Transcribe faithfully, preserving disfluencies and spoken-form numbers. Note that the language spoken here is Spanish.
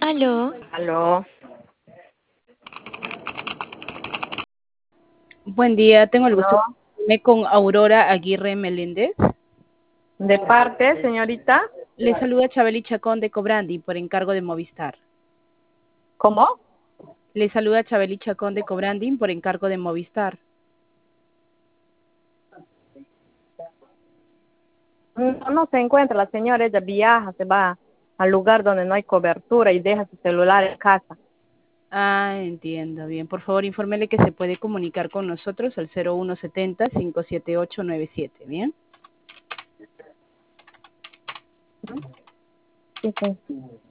Aló. Aló. Buen día, tengo el gusto de Aló. hablarme con Aurora Aguirre Meléndez. ¿De parte, señorita? Le saluda Chabeli Chacón de Cobrandi por encargo de Movistar. ¿Cómo? Le saluda Chabeli Chacón de Cobrandi por encargo de Movistar. No, no se encuentra la señora, ella viaja, se va al lugar donde no hay cobertura y deja su celular en casa. Ah, entiendo, bien. Por favor, infórmele que se puede comunicar con nosotros al cero uno setenta, cinco siete ocho, nueve siete, ¿bien? Sí, sí.